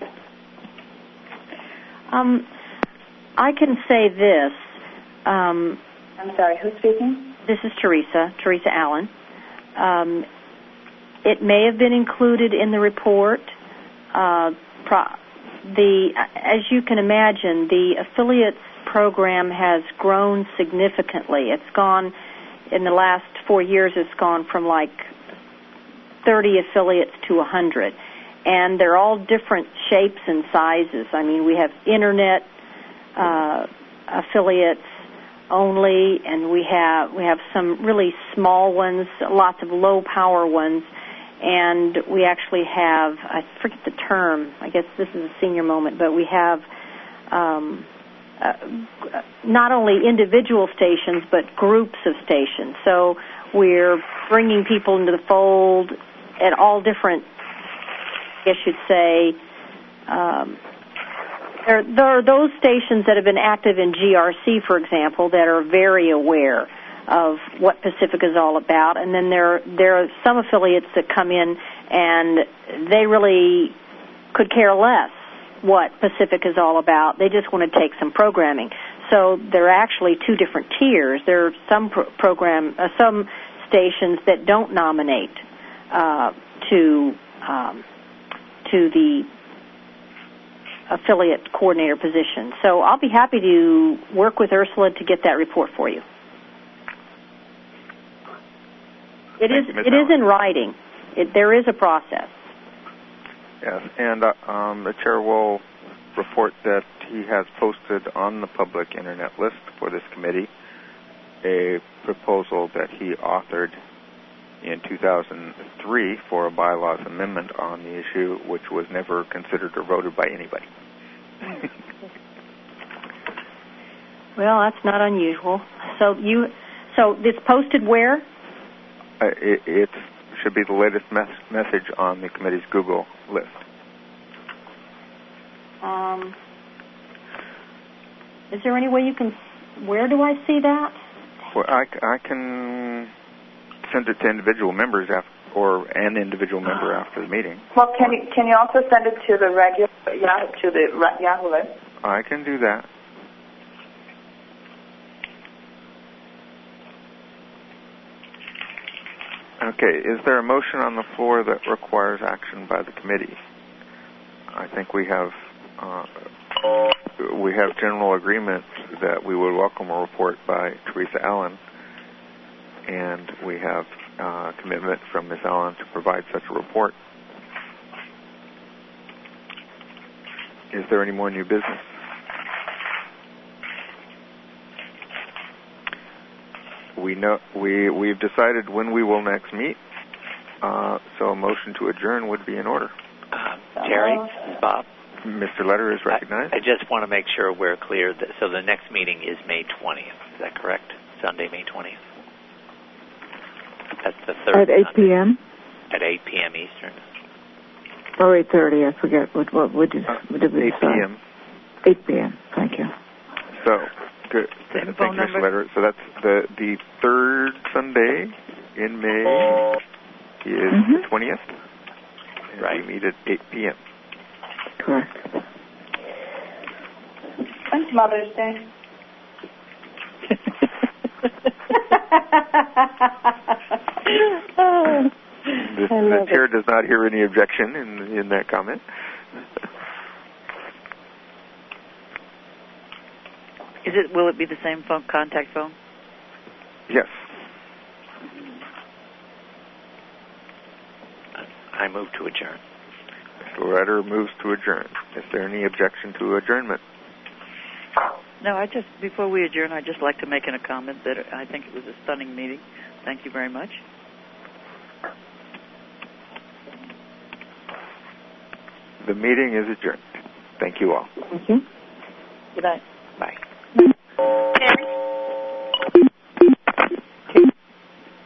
Um, I can say this. Um, I'm sorry, who's speaking? This is Teresa, Teresa Allen. Um, it may have been included in the report. Uh, pro- the, as you can imagine, the affiliates program has grown significantly. It's gone, in the last four years, it's gone from like thirty affiliates to one hundred. And they're all different shapes and sizes. I mean, we have internet uh, affiliates only, and we have we have some really small ones, lots of low power ones, and we actually have, I forget the term, I guess this is a senior moment, but we have um, uh, not only individual stations but groups of stations. So we're bringing people into the fold at all different, I guess you'd say, um, there, there are those stations that have been active in G R C, for example, that are very aware of what Pacifica is all about, and then there there are some affiliates that come in and they really could care less what Pacifica is all about. They just want to take some programming. So there are actually two different tiers. There are some pro- program, uh, some stations that don't nominate uh, to um, to the affiliate coordinator position. So I'll be happy to work with Ursula to get that report for you. It Thank is you, Miz it Allen. is in writing. It, there is a process. Yes, and uh, um, the chair will report that he has posted on the public internet list for this committee a proposal that he authored in two thousand three for a bylaws amendment on the issue, which was never considered or voted by anybody. Well, that's not unusual. So you, so it's posted where? Uh, it, it should be the latest mes- message on the committee's Google list. Um, is there any way you can? Where do I see that? Well, I, I can send it to individual members after, or an individual member after the meeting. Well, can you can you also send it to the regular Yahoo to the Yahoo list? I can do that. Okay, is there a motion on the floor that requires action by the committee? I think we have uh, we have general agreement that we would welcome a report by Teresa Allen, and we have uh, commitment from Miz Allen to provide such a report. Is there any more new business? We know we we've decided when we will next meet, uh, so a motion to adjourn would be in order. Uh, Terry, Bob, Mister Letter is recognized. I, I just want to make sure we're clear. That, so the next meeting is May twentieth. Is that correct? Sunday, May twentieth. That's the third. At eight p.m. At eight p.m. Eastern. Or eight thirty. I forget what what what did, what did we eight p.m. eight p.m. Thank you. So. Good. Same Thank phone you, number. Letter. So that's the the third Sunday in May is mm-hmm. the twentieth. And right. we meet at eight p.m. Correct. When's Mother's Day? the the chair it. does not hear any objection in in that comment. Is it? Will it be the same phone, contact phone? Yes. I move to adjourn. Mister Letter moves to adjourn. Is there any objection to adjournment? No, I just, before we adjourn, I'd just like to make a comment that I think it was a stunning meeting. Thank you very much. The meeting is adjourned. Thank you all. Thank you. Good night. Bye.